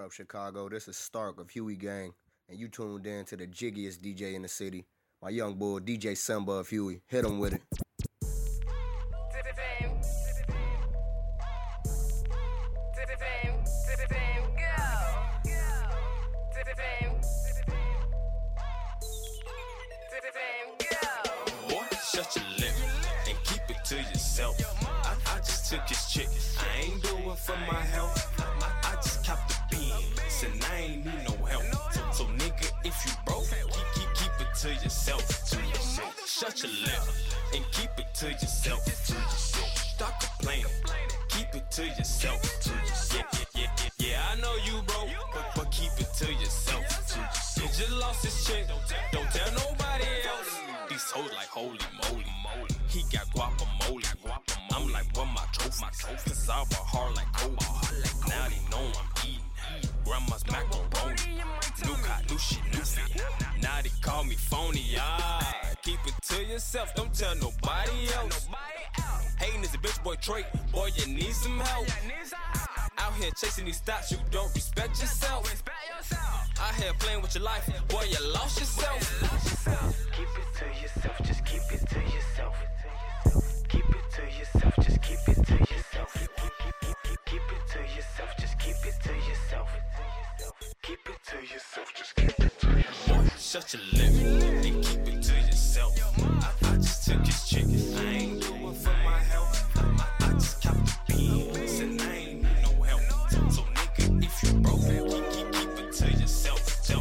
up, Chicago? This is Stark of Huey Gang, and you tuned in to the jiggiest DJ in the city. My young boy, DJ Simba of Huey. Hit him with it. Boy, shut your lip and keep it to yourself. I just took his chick. I ain't do it for my health. I just copped the beans and I ain't need no help. So nigga, if you broke, keep it to yourself. Shut your lip and keep it to yourself. Stop complaining. Keep it to yourself. Yeah, I know you broke, but keep it to yourself. You just lost his chick. Don't tell nobody else. These hoes like holy moly. He got guacamole. I'm like, what my trophy? Cause I work hard like Kobe. Now they know I'm eating. Grandma's macaroni. New car, new shit, new fit. Now they call me phony. Keep it to yourself. Don't tell nobody else. Hating is a bitch boy trait. Boy, you need some help. Out here chasing these thoughts, you don't respect yourself. Out here playing with your life, boy, you lost yourself. Keep it to yourself, just keep it to yourself. Keep it to yourself, just keep it to yourself. Keep it to yourself, just keep it to yourself. Keep it to yourself, just keep it to yourself. Boy, shut your lip and keep it to yourself. I just took his chick, I ain't doing for my health. I just copped the beans and I ain't need no help. So nigga, if you broke, keep it to yourself.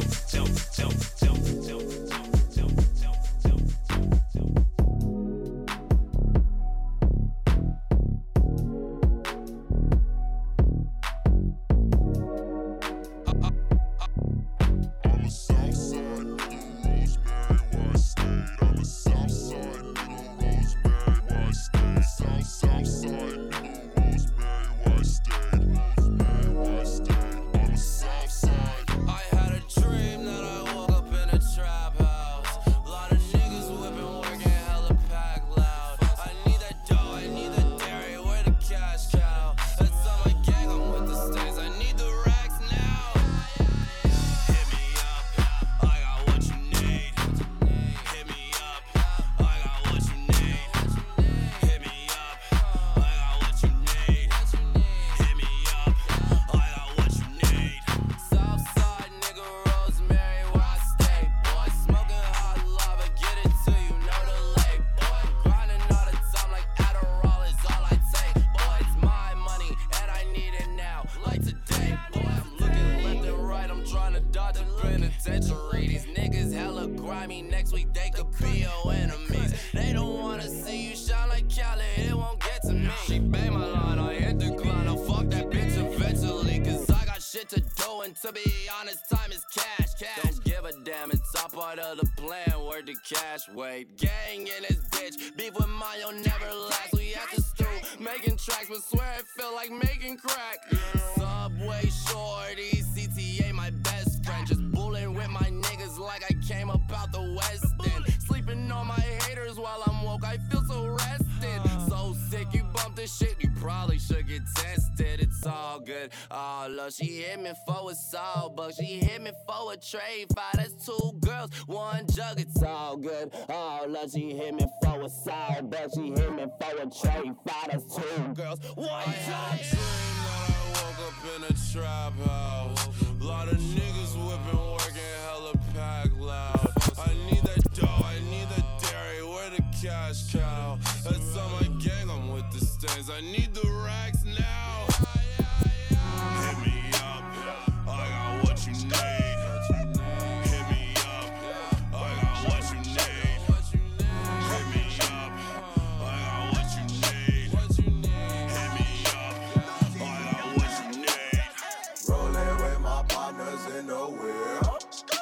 To be honest, time is cash. Don't give a damn, it's all part of the plan. Word to cash, wait. Gang in this bitch, beef with Mayo never last. We at the stool, making tracks, but swear it feel like making crack. Subway shorty, CTA my best friend. Just bulling with my niggas like I came up out the West End. Sleeping on my haters while I'm woke, I feel so rested. So sick, you bumped this shit, you probably should get tested. It's all good. Oh, look, she hit me for a $100. She hit me for a trade five. That's 2 girls, 1 jug. It's all good. Oh, look, she hit me for a $100. She hit me for a trade five. That's 2 girls, 1 jug. I had a dream that I woke up in a trap house. Lot of niggas whipping, working hella pack loud. I need that dough, I need that dairy. Where the cash cow? That's on my gang, I'm with the stains. I need the racks now. Hit me up, I got what you need. Hit me up, I got what you need. Hit me up, I got what you need. Hit me up, I got what you need. Rolling with my partners in the wheel.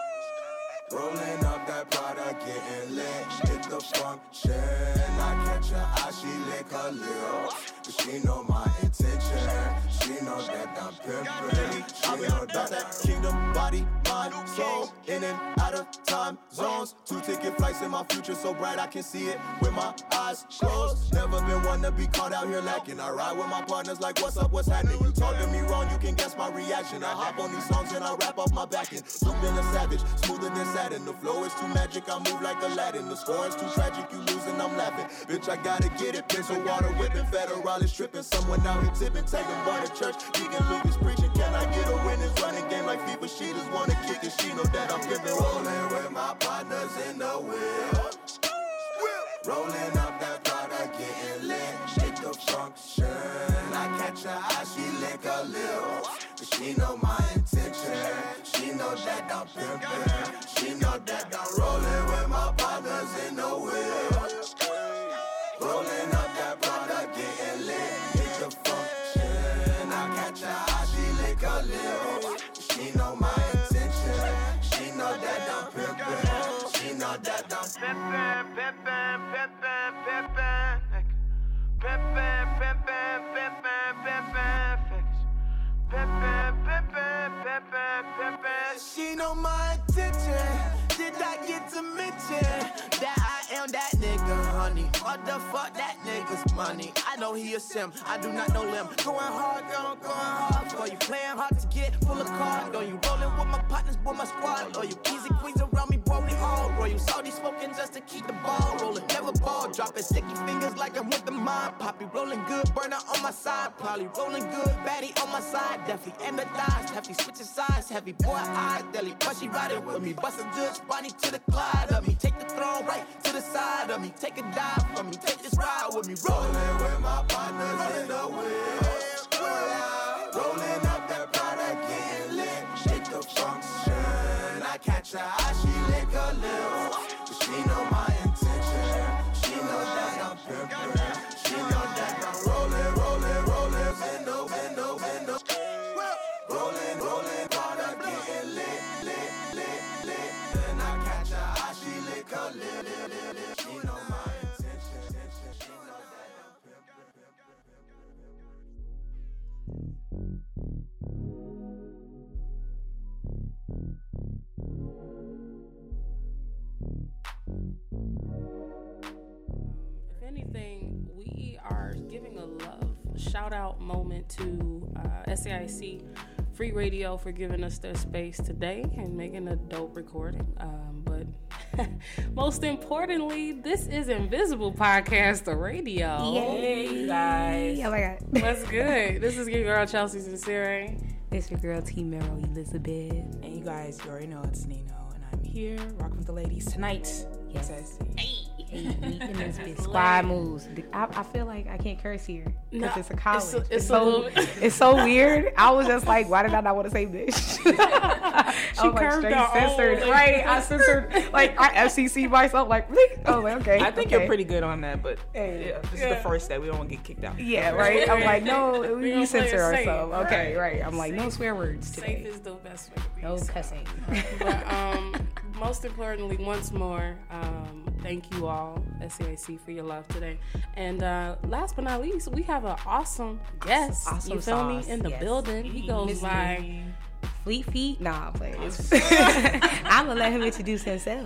Rolling up that product, getting lit. Hit the function, I catch her eye, she lick her lips. Cause she know my intention. She knows that I'm pimpin'. She know that kingdom, body, mind, soul. In and out of time, time zones. 2-ticket flights in my future so bright I can see it with my eyes closed. Never been one to be caught out here lacking. I ride with my partners like what's up, what's happening. You talk to me wrong, you can guess my reaction. I hop on these songs and I rap off my back end. Looped in a savage, smoother than satin. The flow is too magic, I move like Aladdin. The score is too tragic, you losing, I'm laughing. Bitch, I gotta get it. Pencil water whipping, federal is tripping. Someone out here tipping, taking bar to church. Deacon Lucas preaching. Can I get a win? It's running game like FIFA. She just wanna kick it. She know that I'm pimping. Rolling with my partners in the wheel. Rolling up that product, getting lit. Hit the function. I catch her eye, she lick her lip. Cause she know my intention. She know that I'm pimping. She know that I'm rolling with my partners in the wheel. Rolling up that product, getting lit. Hit the function. I catch her eye, she lick her lip. She know my intention. She know that I'm pimpin'. She know that I'm pimpin', pimpin', pimpin', pimpin'. Pimpin', pimpin', pimpin', pimpin'. Pimpin', pimpin', pimpin', pimpin'. She know my intention. Did I get to mention that I am that nigga, honey? What the fuck, that nigga's money? I know he a sim, I do not know him. Going hard, girl, going hard. For you playing hard to get full of card. Or you rolling with my partners, with my squad. Or you keys and queens around me, boy, we all roll. You salty smoking just to keep the ball rolling. Never ball dropping, sticky fingers like I'm with the mind. Poppy rolling good, burner on my side. Probably rolling good, baddie on my side. Definitely and the thighs, heavy switching sides. Heavy boy eyes, deli, but she riding with me. Bustin' good, spotty to the glide of me. Take the throne right to the side of me. Take a dive from me, take this ride with me. Rolling with my partners in the wheel. Rolling up that product, getting lit. Hit the function. I catch her eye, she lick her lip. Cause she know my intention. She know that I'm pimpin'. She know that I'm rolling, rolling, rolling. Window, window, window. Rolling, rolling, product, getting lit, lit, lit, lit. And I catch her eye, she lick her lip, lip, lip, lip. She know my intention. She know that I'm pimpin'. If anything, we are giving a love shout out moment to SAIC Free Radio for giving us their space today and making a dope recording. But most importantly, this is Invisible Podcast, the radio. Yay, guys. Oh my God. What's good? This is your girl Chelsea Sincere. It's your girl T Mero Elizabeth. And you guys, you already know it's Nino, and I'm here rocking with the ladies tonight. Yes. We in this bitch. Squad moves. I feel like I can't curse here because it's a college. It's so weird. I was just like, why did I not want to say bitch? She curved her censored. own. Right, I censored. Like I FCC myself. Like, really? Oh, like, okay. I think you're pretty good on that, but Hey. this is the first step. We don't want to get kicked out. Yeah, right. I'm like, no, We we gonna censor play it safe. ourselves. Okay, right. I'm like, no swear words Safe today. is the best way to be. No cussing. But most importantly, once more, thank you all, SAIC, for your love today. And last but not least, we have an awesome guest. Awesome you feel sauce, me? In the yes. building. He goes by Fleet Feet? Nah, I'm playing. I'm gonna let him introduce himself.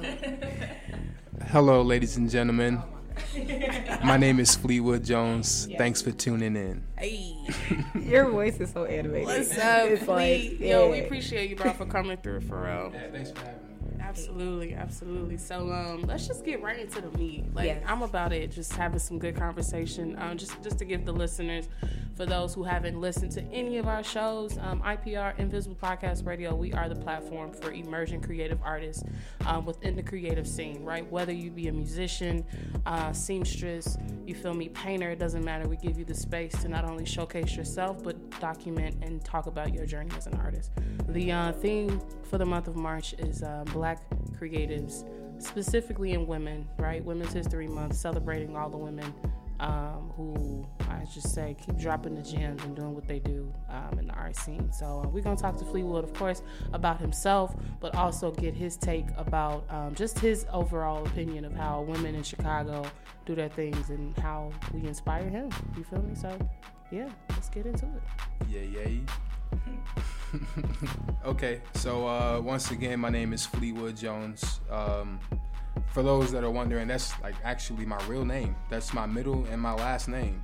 Hello, ladies and gentlemen. My name is Fleetwood Jones. Thanks for tuning in. Hey. Your voice is so animated. What's up, It's Fleet? like, Yo, we yeah. appreciate you, bro, for coming through, for real. Yeah, thanks for having me. Absolutely, absolutely. So let's just get right into the meat. Like Yes. I'm about it, just having some good conversation. Just to give the listeners, for those who haven't listened to any of our shows, IPR, Invisible Podcast Radio, we are the platform for emerging creative artists within the creative scene, right? Whether you be a musician, seamstress, you feel me, painter, it doesn't matter. We give you the space to not only showcase yourself, but document and talk about your journey as an artist. The theme for the month of March is Black creatives, specifically in women, right? Women's History Month, celebrating all the women who, I just say, keep dropping the gems and doing what they do in the art scene. So we're going to talk to Fleetwood, of course, about himself, but also get his take about just his overall opinion of how women in Chicago do their things and how we inspire him. You feel me? So, yeah, let's get into it. Yeah. Okay, so once again, my name is Fleetwood Jones. For those that are wondering, that's like actually my real name. That's my middle and my last name.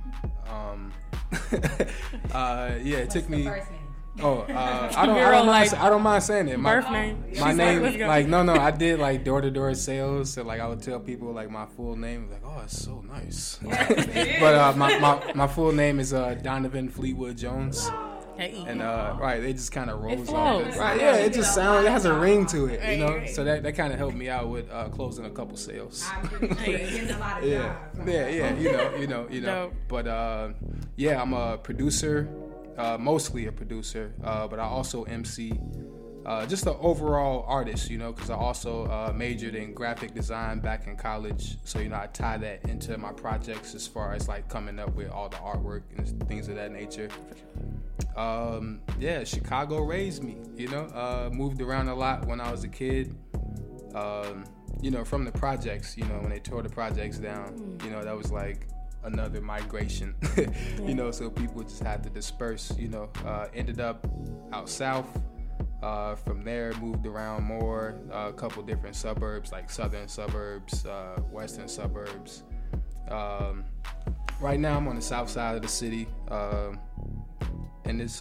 It took me. I don't mind saying it. My name, like no, I did like door-to-door sales, so like I would tell people like my full name, like, oh, it's so nice. But my full name is Donovan Fleetwood Jones. And right, it just kind of rolls on. Right, yeah, it just sounds. It has a ring to it, you know. So that kind of helped me out with closing a couple sales. Yeah, you know. But I'm a producer, mostly a producer, but I also MC. Just an overall artist, you know, because I also majored in graphic design back in college. So, you know, I tie that into my projects as far as like coming up with all the artwork and things of that nature. Chicago raised me, you know, moved around a lot when I was a kid. You know, from the projects, you know, when they tore the projects down, you know, that was like another migration, you know, so people just had to disperse, you know, ended up out south. From there, moved around more, a couple different suburbs, like southern suburbs, western suburbs. Right now, I'm on the south side of the city, and it's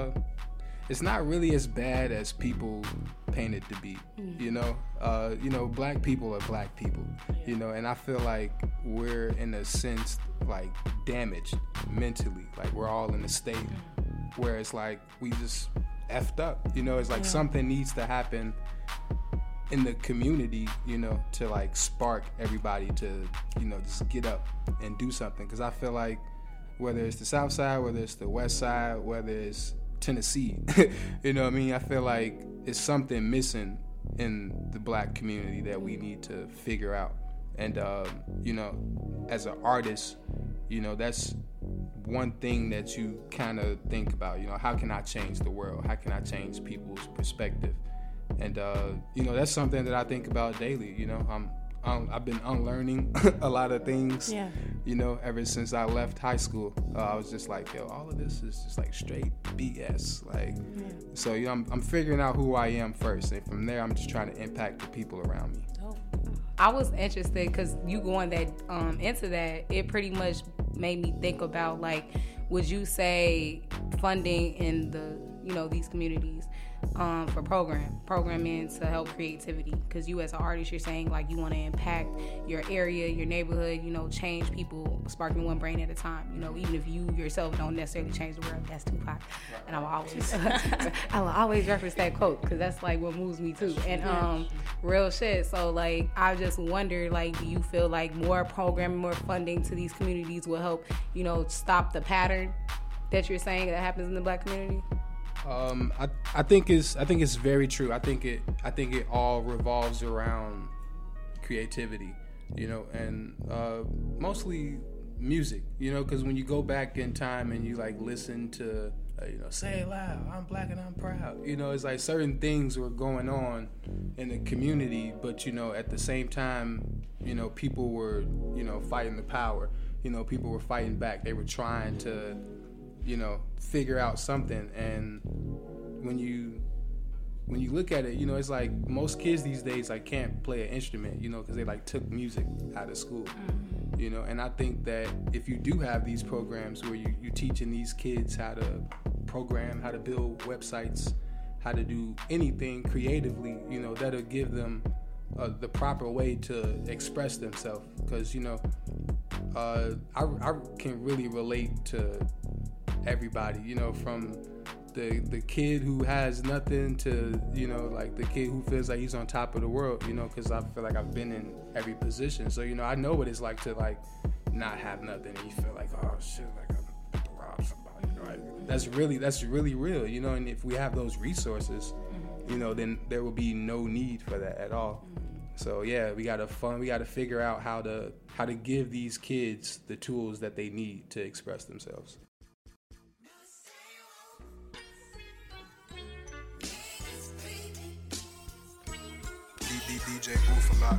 not really as bad as people paint it to be. You know, black people are black people. You know, and I feel like we're in a sense like damaged mentally, like we're all in a state where it's like we just effed up, you know. It's like something needs to happen in the community, you know, to like spark everybody to, you know, just get up and do something. Because I feel like whether it's the south side, whether it's the west side, whether it's Tennessee, you know what I mean, I feel like it's something missing in the black community that we need to figure out. And you know, as an artist, you know, that's one thing that you kind of think about, you know, how can I change the world? How can I change people's perspective? And, you know, that's something that I think about daily. You know, I've been unlearning a lot of things, you know, ever since I left high school. I was just like, yo, all of this is just like straight BS. Like, so, you know, I'm figuring out who I am first. And from there, I'm just trying to impact the people around me. I was interested because you going that into that, it pretty much made me think about, like, would you say funding in the, you know, these communities for programming to help creativity? Because you as an artist, you're saying like you want to impact your area, your neighborhood, you know, change people, sparking one brain at a time, you know, even if you yourself don't necessarily change the world. That's Tupac, and I will always reference that quote because that's like what moves me too. And real shit. So like I just wonder, like, do you feel like more programming, more funding to these communities will help, you know, stop the pattern that you're saying that happens in the black community? I think it's very true. I think it all revolves around creativity, you know, and mostly music, you know, because when you go back in time and you like listen to, you know, Say It Loud, I'm black and I'm proud, you know, it's like certain things were going on in the community, but you know, at the same time, you know, people were, you know, fighting the power, you know, people were fighting back. They were trying to, you know, figure out something. And when you look at it, you know, it's like most kids these days like can't play an instrument, you know, because they like took music out of school, you know. And I think that if you do have these programs where you teaching these kids how to program, how to build websites, how to do anything creatively, you know, that'll give them the proper way to express themselves. Because, you know, I can really relate to everybody, you know, from the kid who has nothing to, you know, like the kid who feels like he's on top of the world, you know, because I feel like I've been in every position. So, you know, I know what it's like to like not have nothing and you feel like, oh shit, like I'm to rob somebody, right? That's really real, you know. And if we have those resources, you know, then there will be no need for that at all. So yeah, we gotta figure out how to give these kids the tools that they need to express themselves. DJ Booth a lot.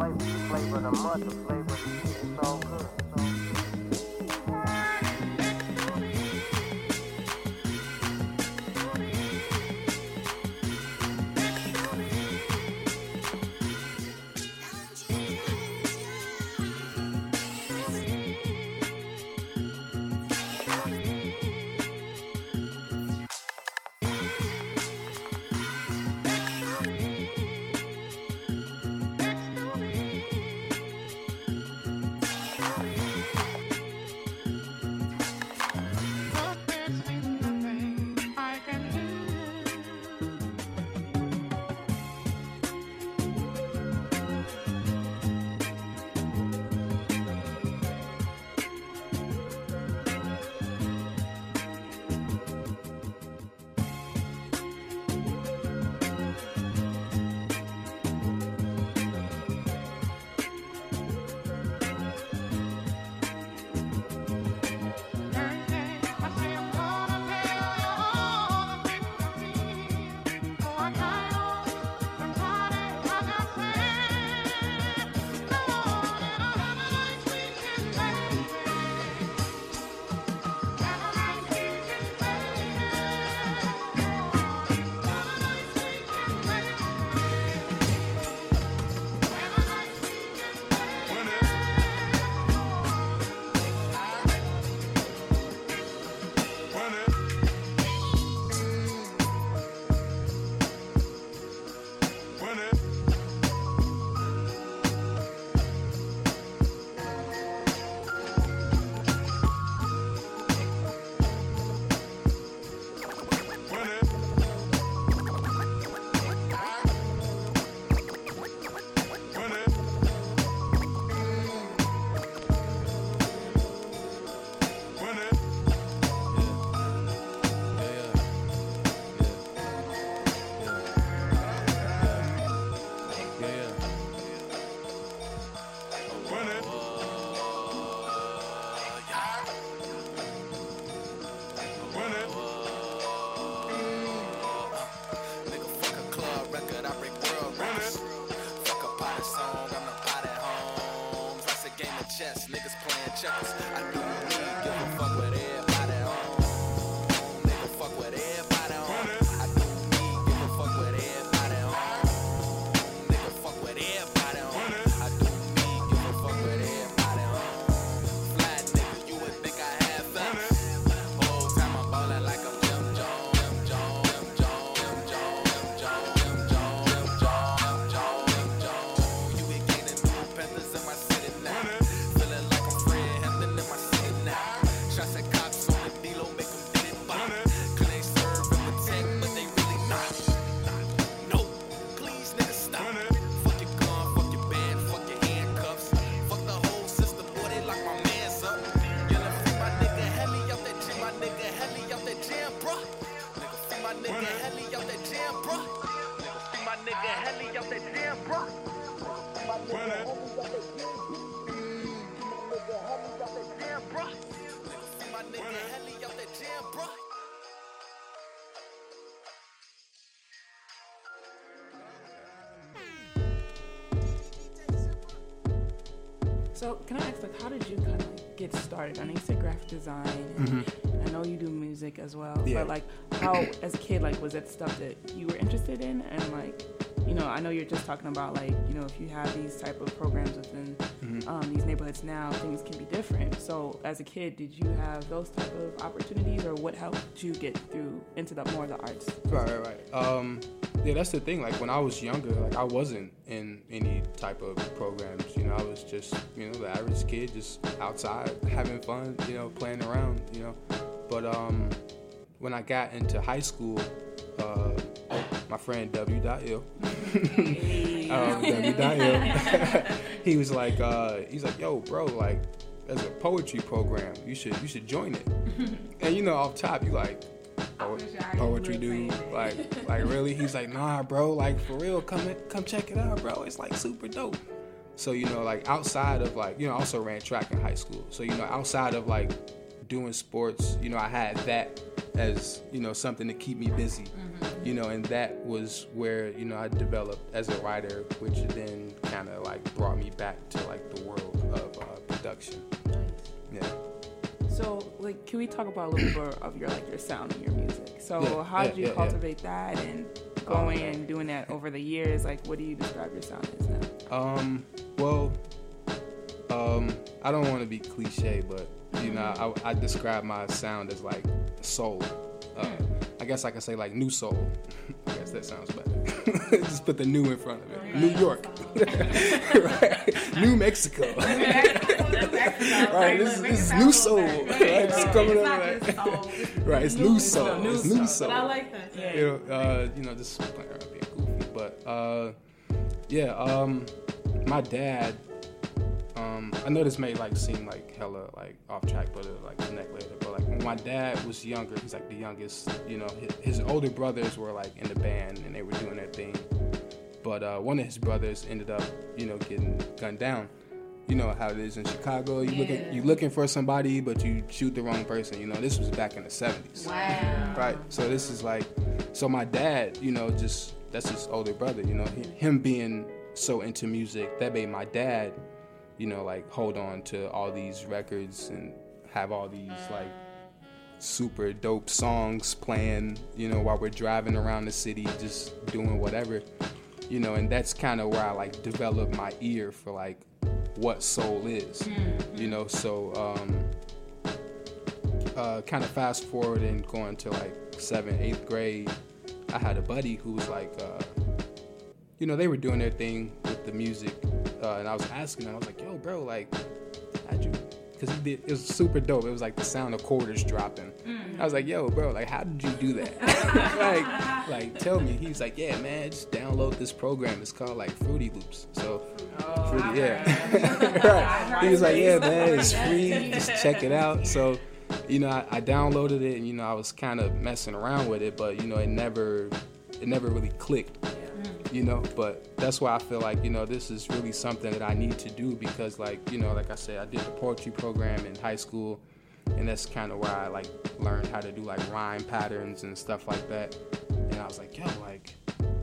flavor of the month, the flavor of the year. It's all good. chess, niggas playing checkers. I do me, give a fuck what everybody on. Nigga, fuck what everybody on. I do me, give a fuck what everybody on. Nigga, fuck what everybody on. I do me, give a fuck what everybody on. Fly nigga, you would think I had fun. Whole time I'm ballin' like I'm Jim Jones. You be gaining new Panthers in my city now. Feeling like I'm Fred Hampton in my city now. Shots at cops on the D-Lo, make them get it by. Cause they serve and protect, but they really not. No, please nigga stop. Fuck your gun, fuck your band, fuck your handcuffs. Fuck the whole system, boy, they lock my mans up. Yelling free my nigga Helly out that gym, my nigga Helly out that jam, bruh. Nigga free my nigga Helly out that jam, bruh. Nigga free my nigga Helly out that jam, bruh. My nigga Helly out that jam, bruh. Nigga free my nigga Helly out that jam, bruh. So can I ask, like, how did you kind of like, get started? I know you said graphic design. And I know you do music as well. Yeah. But like, how as a kid, like, was that stuff that you were interested in? And like, you know, I know you're just talking about like, you know, if you have these type of programs within these neighborhoods now, things can be different. So as a kid, did you have those type of opportunities, or what helped you get through into the more of the arts? Right. Yeah, that's the thing. Like when I was younger, like I wasn't in any type of programs. You know, I was just, you know, the average kid, just outside having fun. You know, playing around. You know, but when I got into high school, my friend W.Ill, W.Ill, he was like, yo, bro, like, there's a poetry program. You should join it. And you know, off top, you like. Poetry dude, like really? He's like, nah, bro, like for real, come check it out, bro. It's like super dope. So you know, like outside of like, you know, I also ran track in high school. So you know, outside of like doing sports, you know, I had that as, you know, something to keep me busy. you know, and that was where, you know, I developed as a writer, which then kind of like brought me back to like the world of production. Yeah. So, like, can we talk about a little bit of your sound and your music? So, how did you cultivate that and going and doing that over the years? Like, what do you describe your sound as now? I don't want to be cliche, but you know, I describe my sound as like soul. I guess I could say like new soul. I guess that sounds better. Just put the new in front of it. New York, right? New Mexico. Right, this is new soul. Right, it's coming up. Right, it's new soul. It's new soul. But I like that. Yeah. You know, just playing around being goofy, but my dad. I know this may like seem like hella like off track, but it'll like connect later. But like when my dad was younger, he's like the youngest. You know, his older brothers were like in the band and they were doing their thing. But one of his brothers ended up, you know, getting gunned down. You know how it is in Chicago. You looking for somebody, but you shoot the wrong person. You know, this was back in the 70s. Wow. Right. So this is like, so my dad, you know, just that's his older brother. You know, him being so into music, that made my dad, you know, like hold on to all these records and have all these like super dope songs playing, you know, while we're driving around the city, just doing whatever, you know, and that's kind of where I like developed my ear for like what soul is, you know. So kind of fast forward and going to like 7th, 8th grade, I had a buddy who was like, you know, they were doing their thing with the music, and I was asking him, I was like, yo, bro, like, how'd you, because it was super dope. It was like the sound of quarters dropping. I was like, yo, bro, like, how did you do that? like, tell me. He's like, yeah, man, just download this program. It's called, like, Fruity Loops. So, Fruity, yeah. Right. He was like, yeah, man, it's free. Just check it out. So, you know, I downloaded it, and, you know, I was kind of messing around with it, but, you know, it never really clicked. You know, but that's why I feel like, you know, this is really something that I need to do because, like, you know, like I said, I did the poetry program in high school, and that's kind of where I, like, learned how to do, like, rhyme patterns and stuff like that. And I was like, yo, like,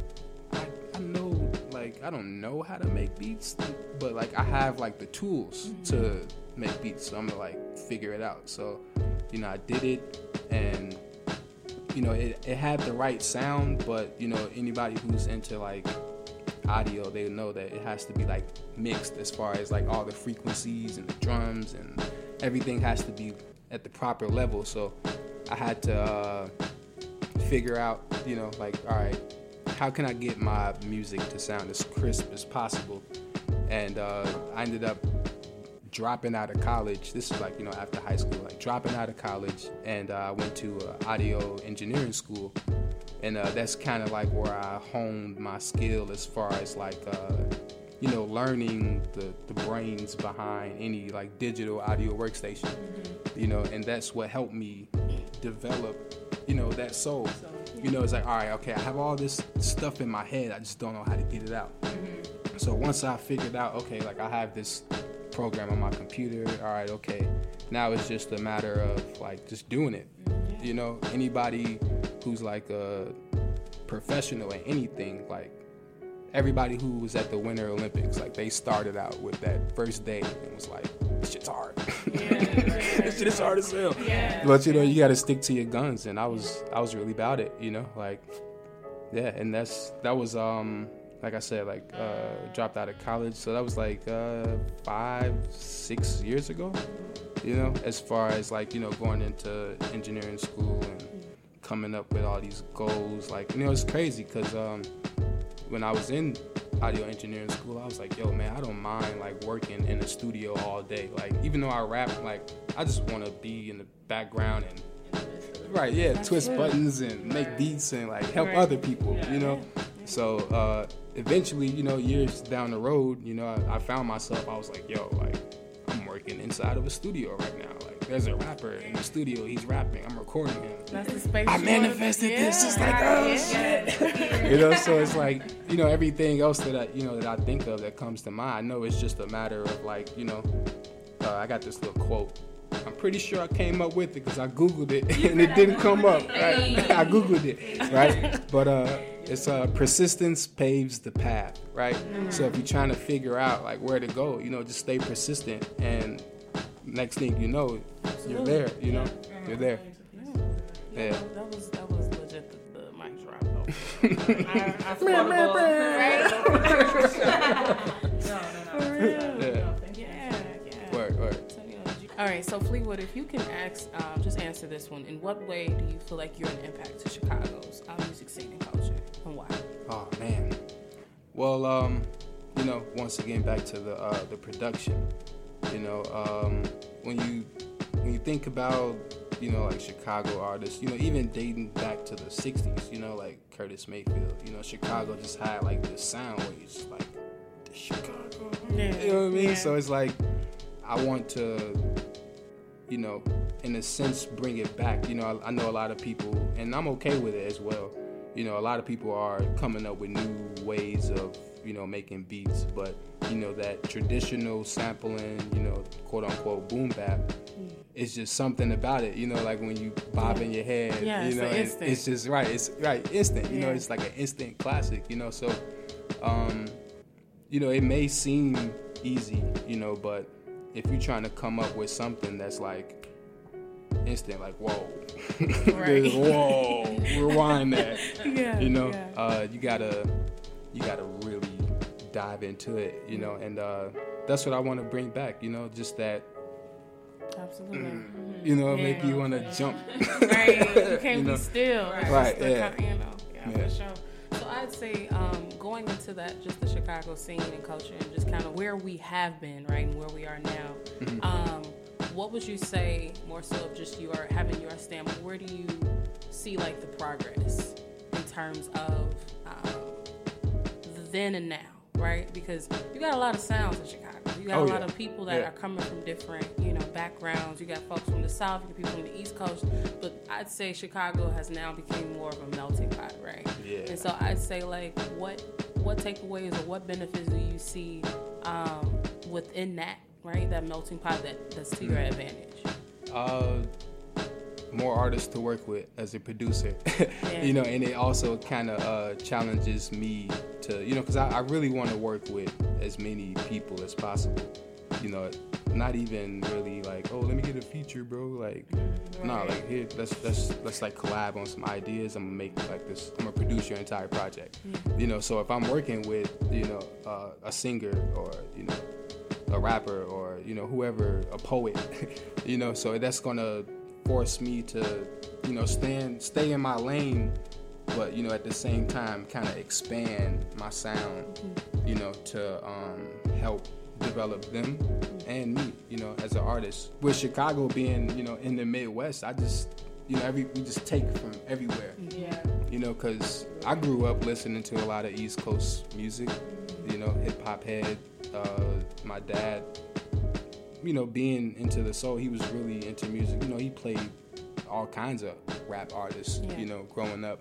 I know, like, I don't know how to make beats, but, like, I have, like, the tools to make beats, so I'm gonna, like, figure it out. So, you know, I did it, and you know, it had the right sound, but, you know, anybody who's into, like, audio, they know that it has to be, like, mixed as far as, like, all the frequencies and the drums and everything has to be at the proper level. So I had to figure out, you know, like, all right, how can I get my music to sound as crisp as possible? And I ended up dropping out of college. This is like, you know, after high school, like dropping out of college, and I went to audio engineering school, and that's kind of like where I honed my skill as far as like, you know, learning the brains behind any like digital audio workstation, you know, and that's what helped me develop, you know, that soul. You know, it's like, all right, okay, I have all this stuff in my head, I just don't know how to get it out. So once I figured out, okay, like I have this program on my computer, all right, okay, now it's just a matter of like just doing it. You know, anybody who's like a professional at anything, like everybody who was at the Winter Olympics, like they started out with that first day and was like, this shit's hard. This shit is hard as hell. But you know, you got to stick to your guns, and I was really about it, you know, like, yeah. And that was like I said, like dropped out of college, so that was like 5-6 years ago, you know, as far as like, you know, going into engineering school and coming up with all these goals. Like, you know, it's crazy because when I was in audio engineering school, I was like, yo, man, I don't mind like working in a studio all day. Like, even though I rap, like I just want to be in the background and twist buttons and make beats and like help other people, you know. So eventually, you know, years down the road, you know, I found myself, I was like, yo, like I'm working inside of a studio right now. Like there's a rapper in the studio, he's rapping, I'm recording him. That's the space. I manifested this. It's like, oh shit. You know, so it's like, you know, everything else that I think of that comes to mind, I know it's just a matter of like, you know, I got this little quote I'm pretty sure I came up with it because I Googled it and it didn't come up. Right? I Googled it, right? But it's persistence paves the path, right? So if you're trying to figure out like where to go, you know, just stay persistent, and next thing you know, you're there. You know, you're there. Yeah. That was legit. The mic drop though. Word. All right, so Fleetwood, if you can just answer this one. In what way do you feel like you're an impact to Chicago's music scene and culture, and why? Oh man. Well, you know, once again back to the production. You know, when you think about, you know, like Chicago artists, you know, even dating back to the 60s, you know, like Curtis Mayfield, you know, Chicago just had like this sound where it's just like, the Chicago. Yeah. You know what I mean? Yeah. So it's like, I want to, you know, in a sense, bring it back. You know, I know a lot of people, and I'm okay with it as well. You know, a lot of people are coming up with new ways of, you know, making beats, but, you know, that traditional sampling, you know, quote unquote boom bap, it's just something about it, you know, like when you bob in your head, you know, and it's just instant, you know, it's like an instant classic, you know, so, you know, it may seem easy, you know, but if you're trying to come up with something that's like instant, like whoa, Right. whoa, rewind that, Yeah, you know, yeah. you gotta really dive into it, you know, and that's what I want to bring back, you know, just that. Absolutely. You know, make you want to jump. Right. You can't You know? be still. Right, Just the yeah. kind- you know, for sure. So I'd say going into that, just the Chicago scene and culture, and just kind of where we have been, right, and where we are now. What would you say, more so of just you are having your stamp, where do you see like the progress in terms of the then and now, right? Because you got a lot of sounds in Chicago. You got a lot of people that are coming from different, you know, backgrounds. You got folks from the South, you got people from the East Coast. But I'd say Chicago has now become more of a melting pot, right? Yeah. And so I'd say, like, what takeaways or what benefits do you see within that, right? That melting pot that's to your advantage. More artists to work with as a producer, you know, and it also kind of challenges me to, you know, because I really want to work with as many people as possible, you know, not even really like, oh, let me get a feature, bro, like, no, like, here, let's like collab on some ideas. I'm gonna make like this, I'm gonna produce your entire project, you know, so if I'm working with, you know, a singer or, you know, a rapper or, you know, whoever, a poet, you know, so that's gonna force me to, you know, stay in my lane, but, you know, at the same time kind of expand my sound, you know, to help develop them and me, you know, as an artist. With Chicago being, you know, in the Midwest, I just, you know, we just take from everywhere. Yeah. You know, because I grew up listening to a lot of East Coast music, you know, hip hop head. My dad, you know, being into the soul, he was really into music. You know, he played all kinds of rap artists, you know, growing up.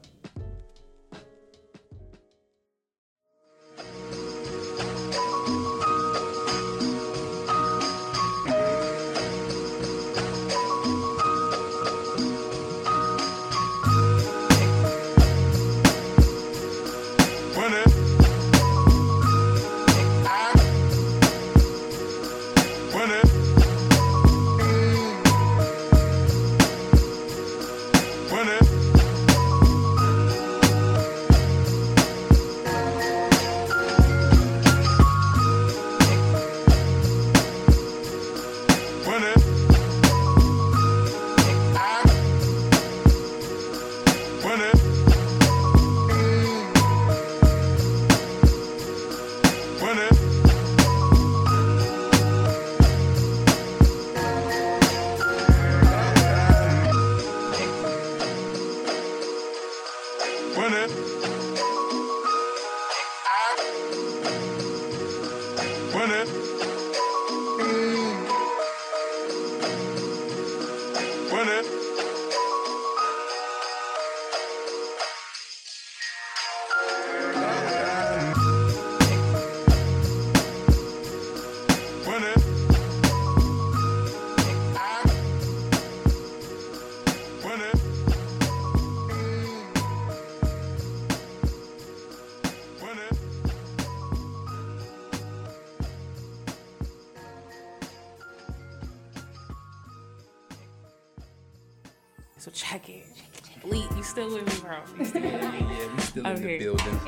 Check it. Fleet, you still with me, bro? You still with me? Yeah, we still in the Okay. building.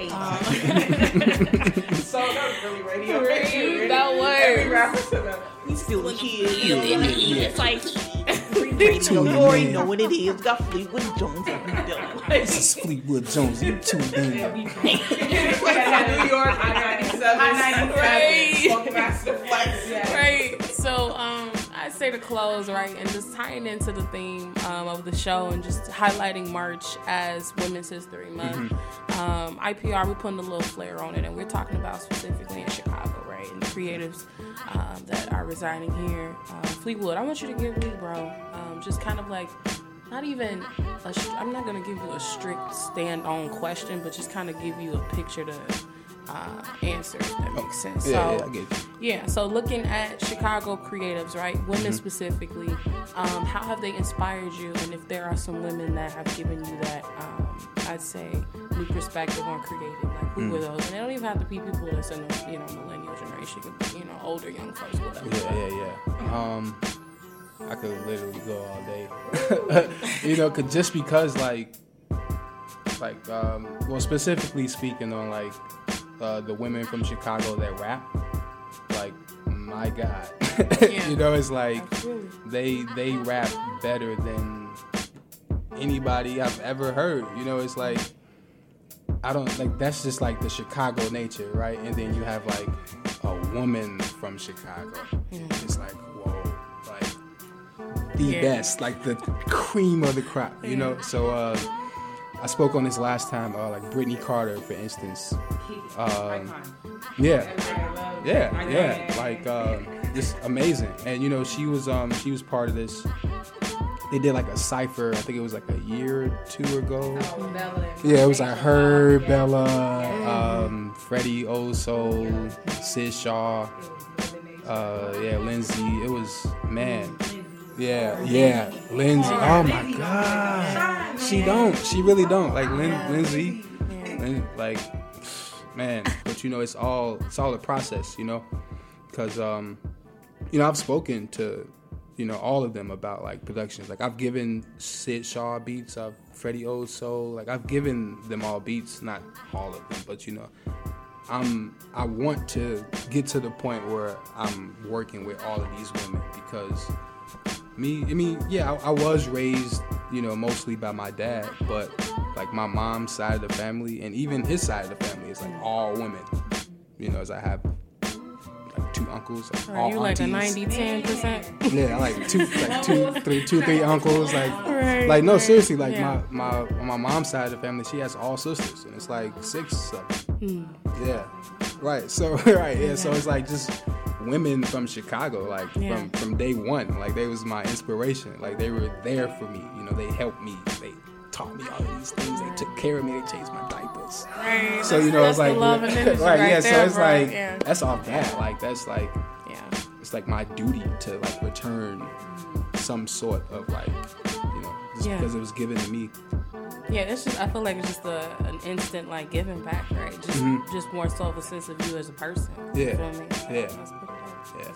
So that was really radio. That Every was. rapper said that. We still here. It's like Radio, you already know what it is. Got Fleetwood Jones in the building. This is Fleetwood Jones. You tuned in. New York, I-97. Right. Funkmaster Flex. right. So I'd say to close, right, and just tying into the theme of the show and just highlighting March as Women's History Month. IPR, we're putting a little flair on it, and we're talking about specifically in Chicago, right, and the creatives that are residing here. Fleetwood, I want you to give me, bro, just kind of like, not even, I'm not going to give you a strict stand-on question, but just kind of give you a picture to answer, if that makes sense. Yeah, So, I get you. yeah, so looking at Chicago creatives, right, women specifically, how have they inspired you? And if there are some women that have given you that, I'd say, new perspective on creating, like who were those? And they don't even have to be people that's in the, millennial generation. It could be, older, young folks, whatever. Yeah. I could literally go all day. Just because, well, specifically speaking on, the women from Chicago that rap, my God. Yeah. It's like Absolutely. they rap better than anybody I've ever heard. It's like, I don't, that's just the Chicago nature, right? And then you have a woman from Chicago. It's like, whoa, the best, the cream of the crop, So I spoke on this last time, Brittany Carter, for instance. Yeah, just amazing. And she was part of this. They did a cipher. I think it was a year or two ago. Yeah, it was her, Bella, Freddie Oso, Sid Shaw, Lindsay. It was, man. Yeah, Lindsay. Oh my God. She really don't. Lindsay, man. But it's all a process, because I've spoken to all of them about productions. I've given Sid Shaw beats, Freddie Oso, I've given them all beats, not all of them, but I want to get to the point where I'm working with all of these women, because I was raised, mostly by my dad, but my mom's side of the family and even his side of the family is all women. As I have two uncles, all you aunties. a 90-10%? Yeah, two, three uncles. Right, no, seriously, my mom's side of the family, she has all sisters, and it's 6 of them. Yeah, right. So so it's just women from Chicago, from day one, they was my inspiration. They were there for me. They helped me. They taught me all of these things. They took care of me. They changed my diapers. Right. So it's that's the love and industry right. Right Yeah. there, So it's bro. Yeah. that's off that. That's Yeah. it's my duty to return some sort of just Yeah. because it was given to me. Yeah, it's just, I feel like it's just an instant giving back, right? Just more so of a sense of you as a person. You Yeah. feel me? Yeah. That's pretty dope. Yeah.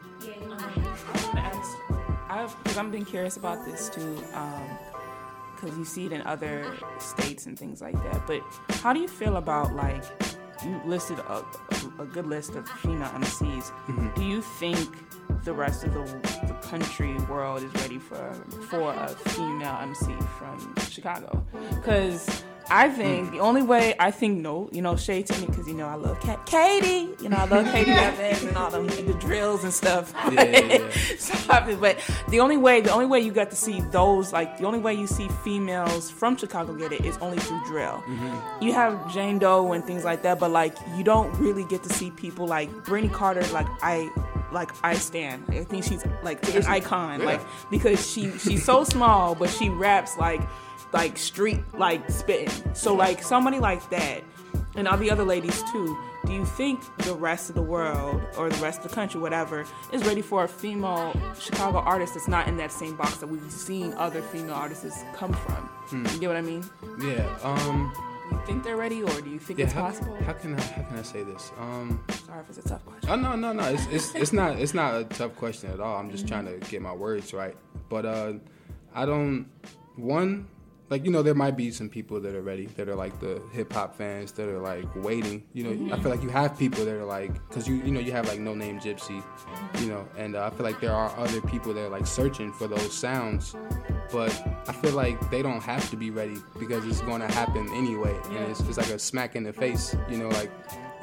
Because I've been curious about this too, because you see it in other states and things like that. But how do you feel about you listed a good list of female MCs? Do you think the rest of the country world is ready for a female MC from Chicago? Because I think the only way, shade to me, because I love Katie, I love Katie Evans and all them the drills and stuff. Yeah. But the only way you got to see those, the only way you see females from Chicago get it is only through drill. You have Jane Doe and things like that, but you don't really get to see people like Brittany Carter. I stand. I think she's an icon, because she's so small, but she raps like street spitting. So somebody like that, and all the other ladies too. Do you think the rest of the world or the rest of the country, whatever, is ready for a female Chicago artist that's not in that same box that we've seen other female artists come from? You get what I mean? Yeah. You think they're ready, or do you think it's possible? How can I say this? Sorry if it's a tough question. Oh no. It's not a tough question at all. I'm just trying to get my words right. But I don't one, like, you know, there might be some people that are ready, that are like the hip hop fans that are like waiting. You know, I feel like you have people that are like, because you know, you have like No Name Gypsy, you know, and I feel like there are other people that are like searching for those sounds, but I feel like they don't have to be ready because it's going to happen anyway, and it's like a smack in the face. You know, like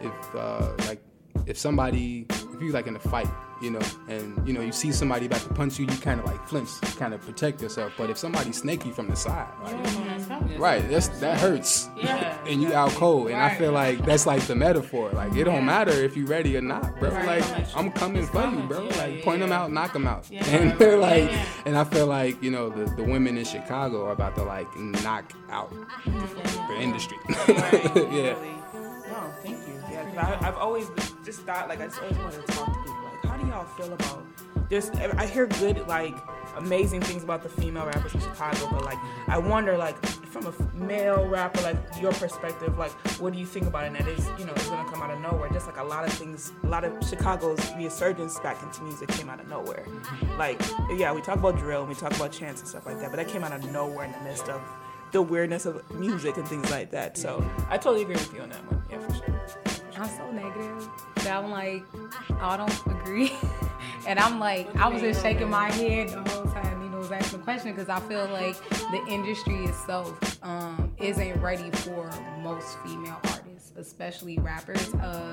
if you like in a fight, you know, and you know you see somebody about to punch you, you kind of like flinch, kind of protect yourself. But if somebody snake you from the side, right, that hurts, and you out cold. And I feel like that's like the metaphor. Like it don't matter if you ready or not, bro. Like I'm coming for you, bro. Like point them out, knock them out. And like, and I feel like, you know, the women in Chicago are about to like knock out the industry. No, thank you. Yeah, I've always just thought, like, I just always wanted to talk to people. Like, how do y'all feel about just? I hear good, like, amazing things about the female rappers in Chicago, but like, I wonder, like, from a male rapper, like, your perspective, like, what do you think about it? And that is, you know, it's gonna come out of nowhere. Just like a lot of things, a lot of Chicago's resurgence back into music came out of nowhere. Like, yeah, we talk about drill and we talk about chants and stuff like that, but that came out of nowhere in the midst of the weirdness of music and things like that. So I totally agree with you on that one. Yeah, for sure. I'm so negative that I'm like, I don't agree. And I'm like, I was just shaking my head the whole time, you know, was asking the question, because I feel like the industry itself isn't ready for most female artists, especially rappers.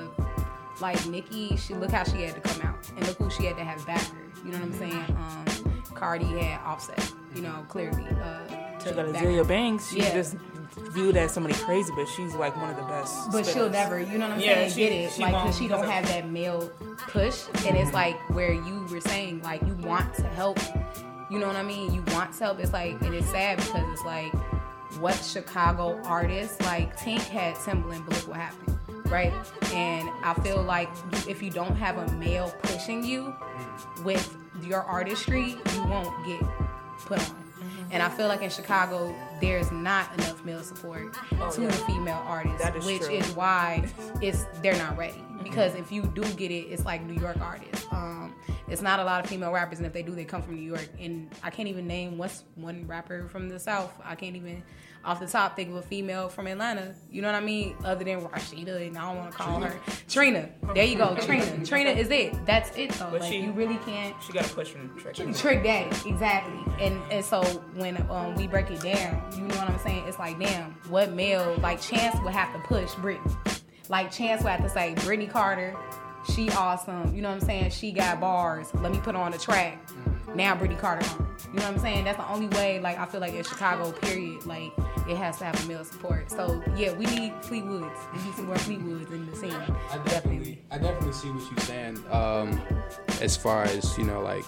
Like Nicki, look how she had to come out, and look who she had to have back her. You know what I'm saying? Cardi had Offset, you know, clearly. She got Azealia Banks. She's just viewed as somebody crazy, but she's like one of the best. But she'll never, you know what I'm saying, get it. Like, because she don't have that male push. And it's like where you were saying, like, you want to help. You know what I mean? You want to help. It's like, and it's sad because it's like, what Chicago artists, like Tink had Timbaland, but look what happened, right? And I feel like if you don't have a male pushing you with your artistry, you won't get put on. And I feel like in Chicago, there's not enough male support to the female artists, which is why they're not ready. Because if you do get it, it's like New York artists. It's not a lot of female rappers, and if they do, they come from New York. And I can't even name what's one rapper from the South. I can't even, off the top, think of a female from Atlanta. You know what I mean? Other than Rashida, and I don't want to call her Trina. There you go, Trina. Trina is it. That's it, though. But like, you really can't. She got to push from Trick. Trick Daddy, exactly. And so when we break it down, you know what I'm saying? It's like, damn, what male, like Chance would have to push Britney. Like Chance would have to say, Brittany Carter, she awesome. You know what I'm saying? She got bars. Let me put her on the track. Now Brittany Carter on. You know what I'm saying? That's the only way, like, I feel like in Chicago, period, like, it has to have a male support. So, yeah, we need Fleetwoods. We need some more Fleetwoods in the scene. I definitely see what you're saying. As far as, you know, like,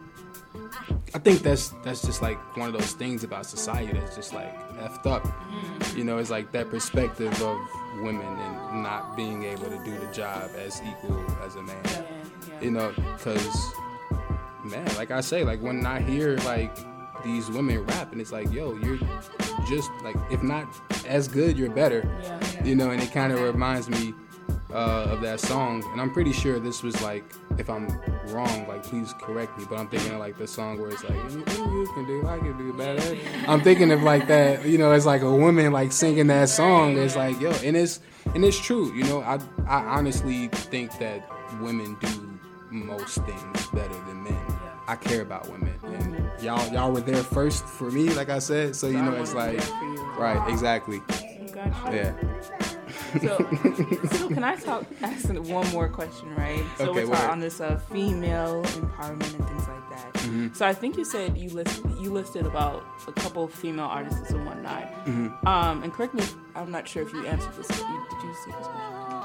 I think that's just like one of those things about society that's just like effed up. You know, it's like that perspective of women and not being able to do the job as equal as a man. You know, because, man, like I say, like when I hear like these women rap and it's like, yo, you're just like, if not as good, you're better. You know, and it kind of reminds me of that song, and I'm pretty sure this was like, if I'm wrong, like please correct me, but I'm thinking of like the song where it's like, anything you can do, I can do better. I'm thinking of like that, you know, it's like a woman like singing that song. It's like, yo, and it's true, you know. I honestly think that women do most things better than men. I care about women, and y'all were there first for me, like I said, so you know, it's like, right, exactly. Yeah. So can I ask one more question, right? So okay, we're talking on this female empowerment and things like that. So I think you said you listed about a couple of female artists and whatnot. And correct me if I'm not sure if you answered this. Did you see this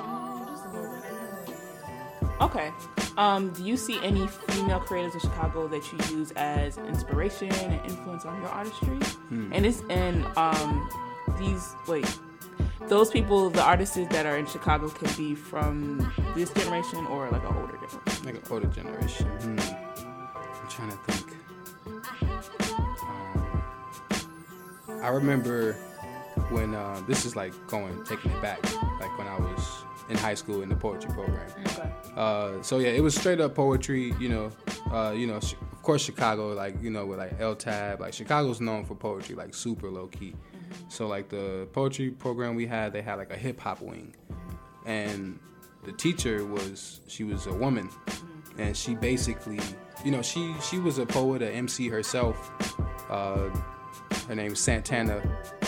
question? Okay. Do you see any female creatives in Chicago that you use as inspiration and influence on your artistry? Those people, the artists that are in Chicago, can be from this generation or like an older generation. Like an older generation. I'm trying to think. I remember when this is like taking it back, like when I was in high school in the poetry program. So yeah, it was straight up poetry. Of of course, Chicago, like, you know, with like L-Tab, like Chicago's known for poetry, like super low key. So like the poetry program we had, they had like a hip hop wing, and the teacher she was a woman, and she basically, you know, she was a poet, an MC herself. Her name's Santana.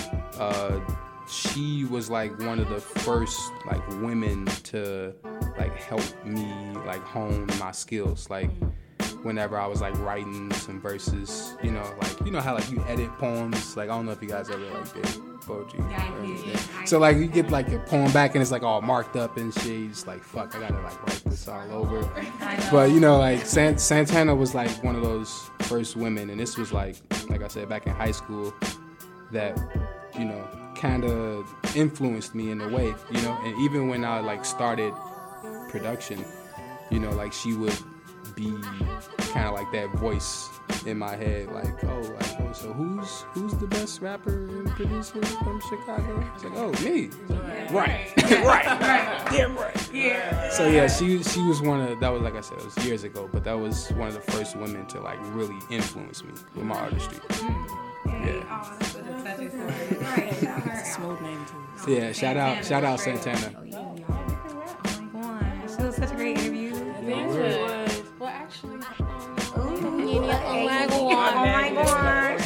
She was like one of the first like women to like help me like hone my skills. Like whenever I was like writing some verses, you know, like, you know how like you edit poems, like I don't know if you guys ever like did poetry. Yeah. So like you get like a poem back and it's like all marked up and shit. You just like, fuck, I gotta like write this all over. But you know, like Santana was like one of those first women, and this was like I said, back in high school, that, you know, kind of influenced me in a way, you know. And even when I like started production, you know, like she would be kind of like that voice in my head, like, so who's the best rapper and producer from Chicago? It's like, oh, me. Right. Damn right. Yeah. So yeah, she was one of, that was, like I said, it was years ago, but that was one of the first women to like really influence me with my artistry. Yeah. Smooth name too. Yeah, shout out Santana. Oh my gosh, it was such a great interview. Well, actually, Oh my gosh.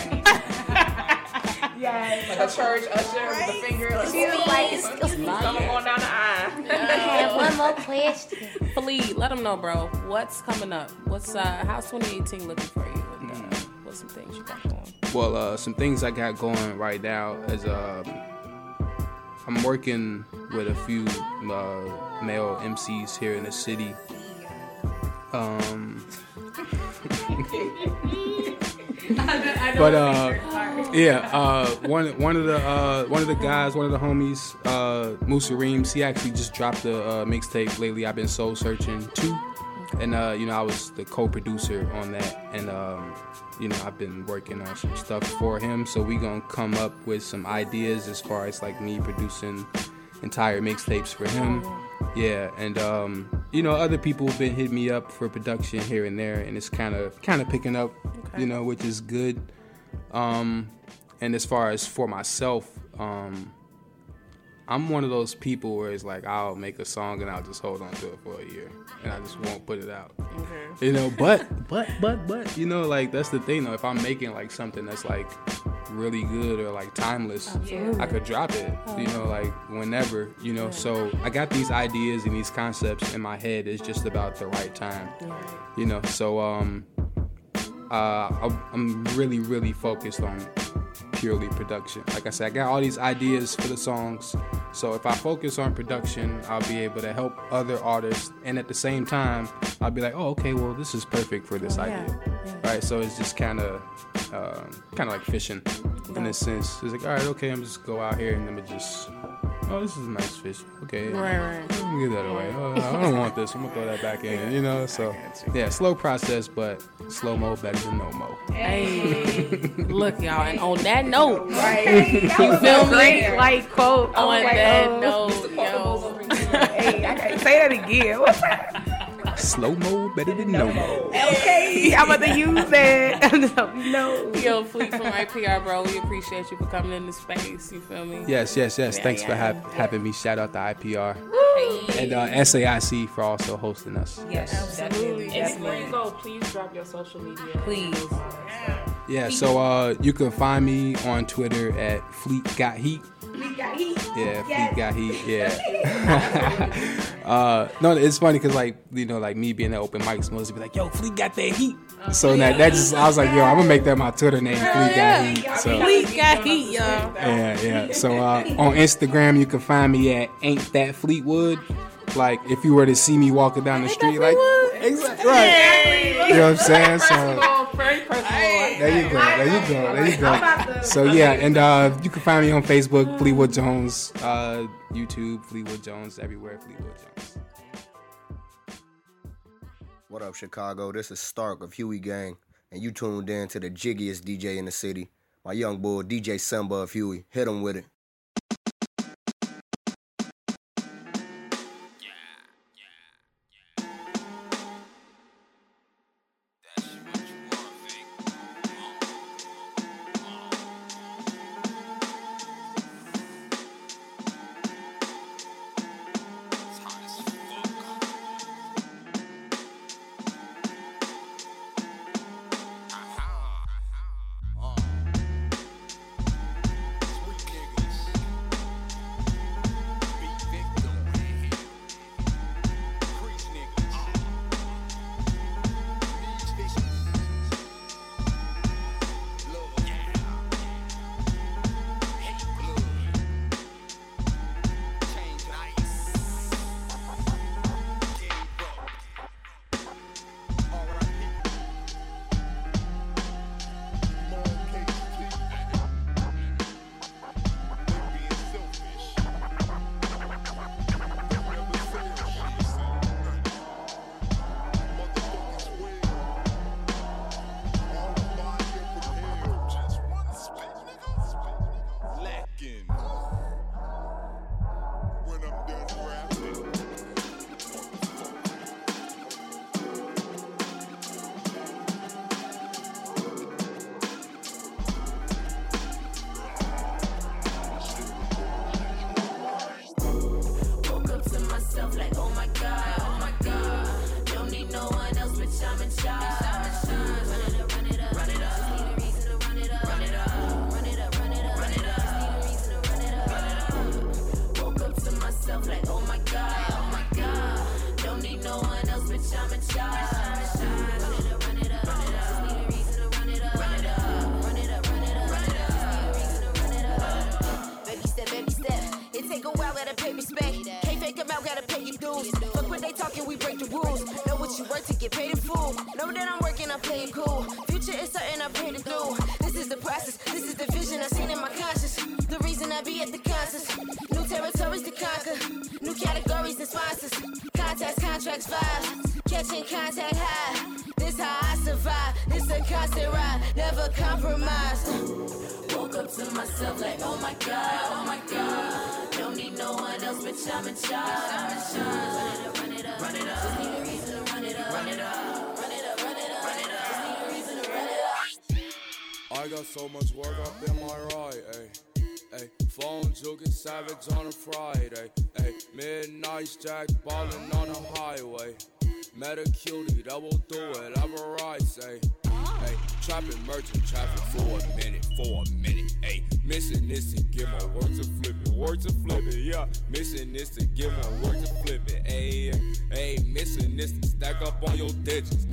Yes. Like a church usher with the finger. Like, She was like, someone going down the aisle. I have one more question. Fleet, let them know, bro. What's coming up? How's 2018 looking for you? And, what's some things you got going? Well, some things I got going right now is I'm working with a few male MCs here in the city. One of the guys, one of the homies, Musa Reams, he actually just dropped a mixtape lately. I've been soul searching too, and you know, I was the co-producer on that, and you know, I've been working on some stuff for him. So we gonna come up with some ideas as far as like me producing entire mixtapes for him. Yeah, and you know, other people have been hitting me up for production here and there, and it's kind of picking up, you know, which is good. And as far as for myself, I'm one of those people where it's like I'll make a song and I'll just hold on to it for a year and I just won't put it out. Okay. You know, but you know, like that's the thing though. If I'm making like something that's like really good or like timeless, absolutely, I could drop it, you know, like whenever, you know. So I got these ideas and these concepts in my head. It's just about the right time, you know. So I'm really, really focused on purely production. Like I said, I got all these ideas for the songs. So if I focus on production, I'll be able to help other artists, and at the same time, I'll be like, oh, okay, well, this is perfect for this idea, right? So it's just kind of like fishing in a sense. It's like, all right, okay, I'm just go out here and I'm just, oh, this is a nice fish. Okay, right. I'm gonna give that away. Oh, I don't want this. I'm gonna throw that back in. You know, so yeah, slow process, but slow mo better than no mo. Hey, look, y'all, and on that note, Right. you feel me? Like quote On that note, yo. Hey, I gotta say that again. What's that? Slow mo better than no mo. Okay, I'm about to use that. No. Yo, Fleet from IPR, bro. We appreciate you for coming into space. You feel me? Yes. Thanks for having me. Shout out to IPR. And SAIC for also hosting us. Yes, absolutely. And before you go, please drop your social media. Please. Yeah, so you can find me on Twitter at Fleet Got Heat. Fleet Got Heat. Yeah, Fleet Got Heat. Yeah. No, it's funny because like, you know, like me being at open mics, most be like, yo, Fleet got that heat. So that just, I was like, yo, I'm gonna make that my Twitter name, Fleet Got Heat. So Fleet Got Heat, y'all. Yeah. So on Instagram, you can find me at Ain't That Fleetwood. Like if you were to see me walking down the street, like exactly right. You know what I'm saying? So Very personal. there you go. So yeah, and you can find me on Facebook, Fleetwood Jones, YouTube, Fleetwood Jones, everywhere, Fleetwood Jones. What up, Chicago? This is Stark of Huey Gang, and you tuned in to the jiggiest DJ in the city, my young boy DJ Simba of Huey. Hit him with it. get paid in full. Know that I'm working, I'm playing cool. Future is something I pray to do. This is the process, this is the vision I seen in my conscience. The reason I be at the concerts. New territories to conquer. New categories and sponsors. Contacts, contracts, vibes. Catching contact high. This how I survive. This a constant ride, never compromise. Woke up to myself like, oh my God. Don't need no one else, bitch, I'm in charge. Run it up, run it up. Just need a reason to run it up, run it up. Run it up, run it up, run it up. Just need a reason to run it up. I got so much work up in my ride, ayy. Ay, phone juking savage on a Friday. Ay, midnight jack ballin' on the highway. Met a cutie that will do whatever I say. Ay, trapping merchant traffic for a minute. Ay, missing this to give my work to flip it, yeah. Missing this to give my work to flip it, ay, missing this to stack up on your digits.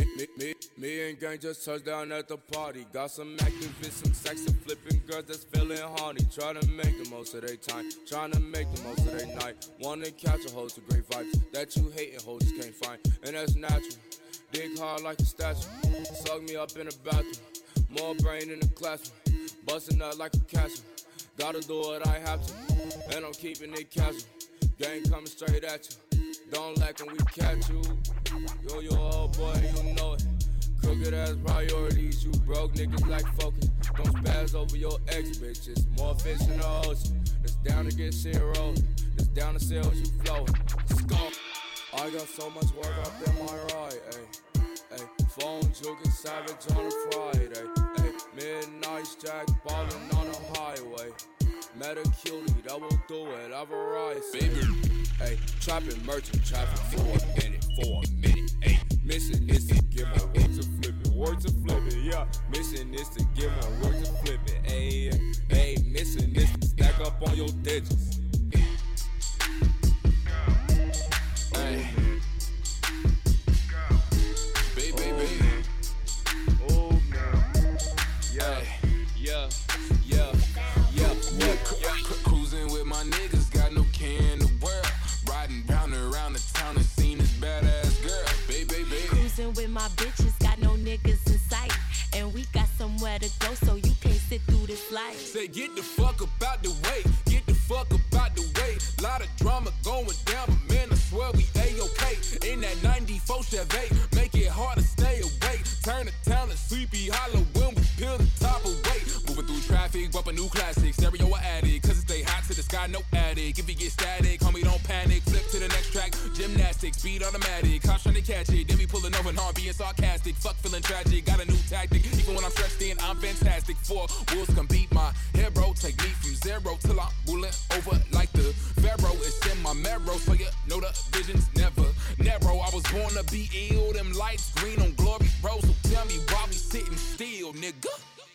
Me and gang just touched down at the party. Got some activists, some sexy flipping girls that's feeling horny. Try to make the most of their time, trying to make the most of their night. Wanna catch a hold to great vibes that you hate and hold just can't find. And that's natural, dig hard like a statue. Suck me up in the bathroom, more brain in the classroom. Busting up like a castle, gotta do what I have to. And I'm keeping it casual, gang coming straight at you. Don't like when we catch you. Yo, old boy, you know it. Crooked ass priorities, you broke niggas like focus. Don't spaz over your ex bitches. More fish in the ocean. That's down to get shit rolling. That's down to sell what you flowing. Skull. I got so much work up in my ride, ayy. Ay, phone juking savage on a Friday. Ay, midnight jack ballin' on the highway. Met a cutie that will do whatever I say. Ay, trapping merchant traffic for a minute. Ay, missing this to give my work to flip it, yeah. Missing this to give my work to flip it, ay, missing this to stack up on your digits. Ay, baby. Oh man, yeah. Cruising with my niggas, got no care in the world. Riding round and around the town and seen this badass girl. Baby. Cruising with my bitches, got no niggas in sight. And we got somewhere to go, so you can't sit through this life. Say get the fuck about the way, get the fuck about the way. Lot of drama going down, but man, I swear we A-okay. In that 94 Chevy, make it hard to stay awake. Turn the town to Sleepy Hollow when we peel the top away. Moving through traffic, bump a new classic. Stereo or addict, cause it stay hot to the sky, no attic. If you get static, homie, don't panic. Flip to the next track, gymnastics, speed automatic. Cops trying to catch it, then we pulling over and hard being sarcastic. Fuck feeling tragic, got a new tactic. Even when I'm stressed in, I'm fantastic. 4 wheels can beat my hair, bro. Take me from zero till I'm rolling over like the Pharaoh. It's in my marrow, so you know the vision's never narrow. I was born to be ill, them lights green on glory road. So tell me why we sitting still, nigga.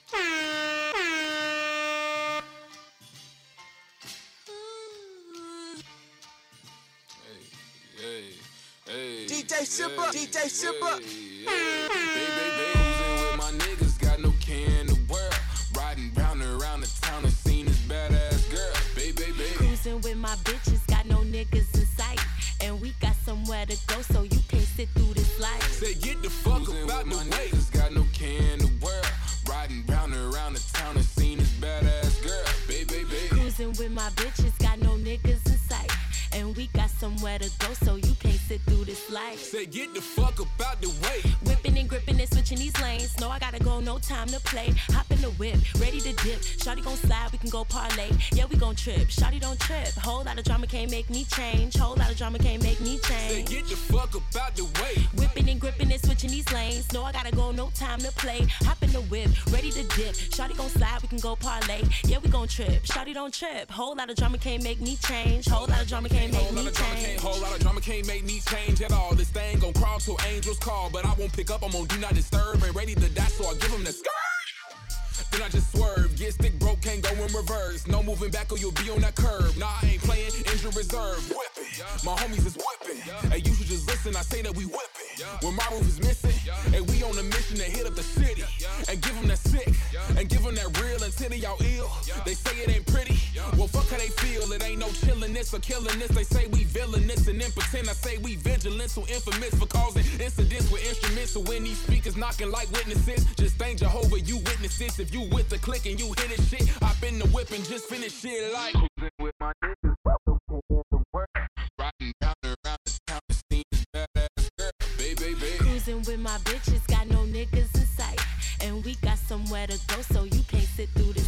Hey, DJ Simba. Cruising with my niggas, got no care in the world. Riding round and around the town and seen this badass girl. Baby. Cruising with my bitches, got no niggas in sight. And we got somewhere to go, so you can't sit through this life. Say get the fuck about the way. Niggas got no care in the world. Riding round and around the town and seen this badass girl. Baby. Cruising with my bitches, got no niggas in sight. And we got somewhere to go, so you can't sit through this life. Say get the fuck about the way. Whipping and gripping and switching these lanes. No, I gotta go, no time to play. Hop in the whip, ready to dip. Shawty gon' slide, we can go parlay. Yeah, we gon' trip. Shawty don't trip. Whole lot of drama can't make me change. Whole lot of drama can't make me change. Say get the fuck about the way. Whipping and gripping and switching these lanes. No, I gotta go, no time to play. Hop in the whip, ready to dip. Shawty gon' slide, we can go parlay. Yeah, we gon' trip. Shawty don't trip. Whole lot of drama can't make me change. Whole lot of drama can't make me change. Whole lot of drama can't make me change at all. This thing gon' crawl till angels call, but I won't pick up. I'm on do not disturb and ready to die, so I give them the skirt. Then I just swerve, get stick broke, can't go in reverse. No moving back or you'll be on that curb. Nah, I ain't playing, injured reserve. Whipping, my homies is whipping. Hey, you should just listen. I say that we whipping. when my roof is missing. And we on a mission to hit up the city and give them that sick and give them that real until they all ill. They say it ain't pretty. Well, fuck how they feel. It ain't no chillin' this or killing this. They say we villainous and impotent. I say we vigilant, so infamous for causing incidents with instruments. So when these speakers knocking like witnesses, just thank Jehovah you witness this. If you with the click and you hit it shit, hop in the whip and just finish shit like with my niggas. Riding down around the town, the scene is badass girl. Baby. Cruising with my bitches, got no niggas in sight. And we got somewhere to go, so you can't sit through this